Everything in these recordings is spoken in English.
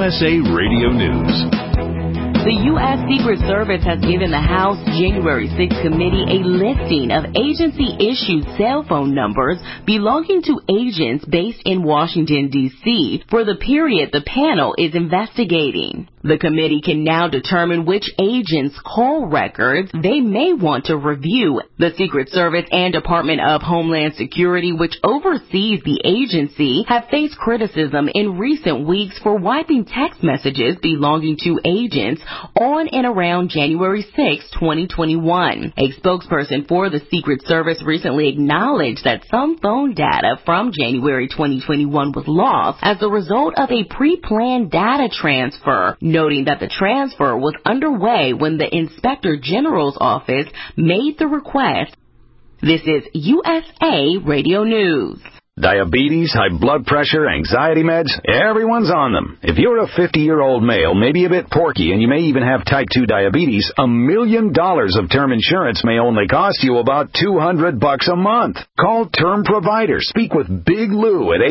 USA Radio News. The U.S. Secret Service has given the House January 6th committee a listing of agency-issued cell phone numbers belonging to agents based in Washington, D.C. for the period the panel is investigating. The committee can now determine which agents' call records they may want to review. The Secret Service and Department of Homeland Security, which oversees the agency, have faced criticism in recent weeks for wiping text messages belonging to agents on and around January 6, 2021. A spokesperson for the Secret Service recently acknowledged that some phone data from January 2021 was lost as a result of a pre-planned data transfer, noting that the transfer was underway when the Inspector General's office made the request. This is USA Radio News. Diabetes, high blood pressure, anxiety meds, everyone's on them. If you're a 50-year-old male, maybe a bit porky, and you may even have type 2 diabetes, $1 million of term insurance may only cost you about $200 a month. Call Term Provider. Speak with Big Lou at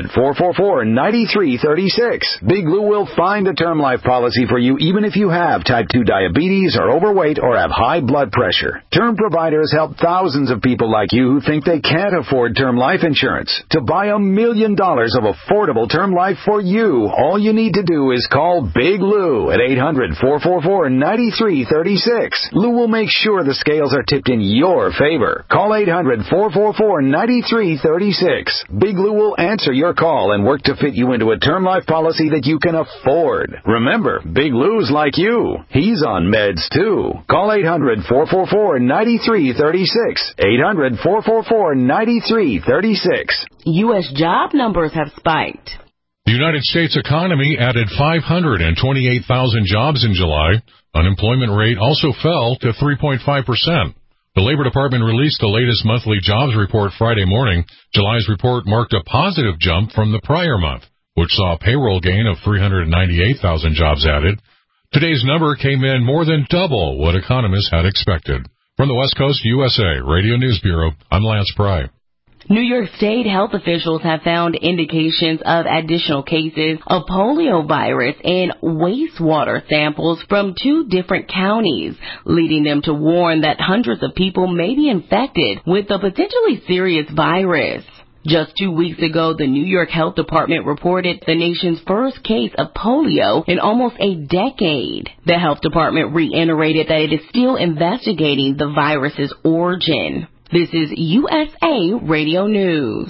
800-444-9336. Big Lou will find a term life policy for you even if you have type 2 diabetes, are overweight, or have high blood pressure. Term Providers help thousands of people like you who think they can't afford term life insurance. To buy $1 million of affordable term life for you, all you need to do is call Big Lou at 800-444-9336. Lou will make sure the scales are tipped in your favor. Call 800-444-9336. Big Lou will answer your call and work to fit you into a term life policy that you can afford. Remember, Big Lou's like you. He's on meds too. Call 800-444-9336. 800-444-9336. U.S. job numbers have spiked. The United States economy added 528,000 jobs in July. Unemployment rate also fell to 3.5%. The Labor Department released the latest monthly jobs report Friday morning. July's report marked a positive jump from the prior month, which saw a payroll gain of 398,000 jobs added. Today's number came in more than double what economists had expected. From the West Coast USA Radio News Bureau, I'm Lance Pry. New York State health officials have found indications of additional cases of polio virus in wastewater samples from 2 different counties, leading them to warn that hundreds of people may be infected with the potentially serious virus. Just 2 weeks ago, the New York Health Department reported the nation's first case of polio in almost a decade. The health department reiterated that it is still investigating the virus's origin. This is USA Radio News.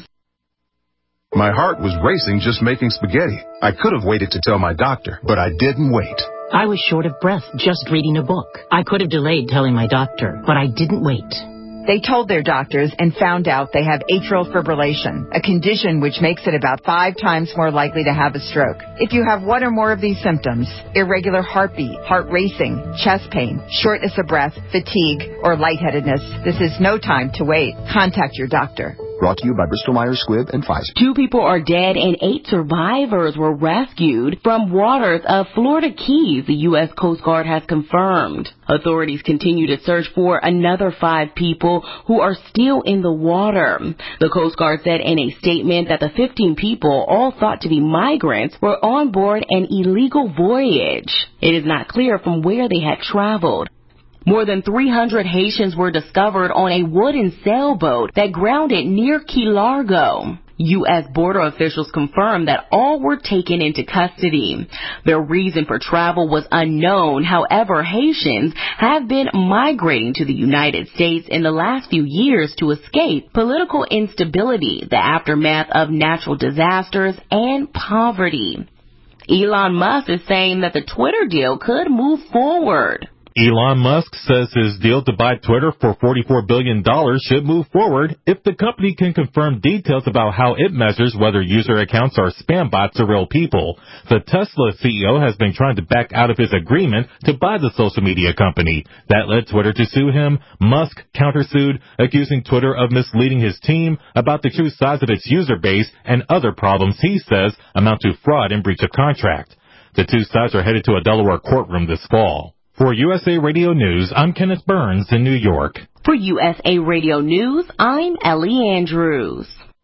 My heart was racing just making spaghetti. I could have waited to tell my doctor, but I didn't wait. I was short of breath just reading a book. I could have delayed telling my doctor, but I didn't wait. They told their doctors and found out they have atrial fibrillation, a condition which makes it about 5 times more likely to have a stroke. If you have one or more of these symptoms, irregular heartbeat, heart racing, chest pain, shortness of breath, fatigue, or lightheadedness, this is no time to wait. Contact your doctor. Brought to you by Bristol-Myers Squibb and Pfizer. 2 people are dead and 8 survivors were rescued from waters of Florida Keys, the U.S. Coast Guard has confirmed. Authorities continue to search for another 5 people who are still in the water. The Coast Guard said in a statement that the 15 people, all thought to be migrants, were on board an illegal voyage. It is not clear from where they had traveled. More than 300 Haitians were discovered on a wooden sailboat that grounded near Key Largo. U.S. border officials confirmed that all were taken into custody. Their reason for travel was unknown. However, Haitians have been migrating to the United States in the last few years to escape political instability, the aftermath of natural disasters, and poverty. Elon Musk is saying that the Twitter deal could move forward. Elon Musk says his deal to buy Twitter for $44 billion should move forward if the company can confirm details about how it measures whether user accounts are spam bots or real people. The Tesla CEO has been trying to back out of his agreement to buy the social media company. That led Twitter to sue him. Musk countersued, accusing Twitter of misleading his team about the true size of its user base and other problems he says amount to fraud and breach of contract. The two sides are headed to a Delaware courtroom this fall. For USA Radio News, I'm Kenneth Burns in New York. For USA Radio News, I'm Ellie Andrews.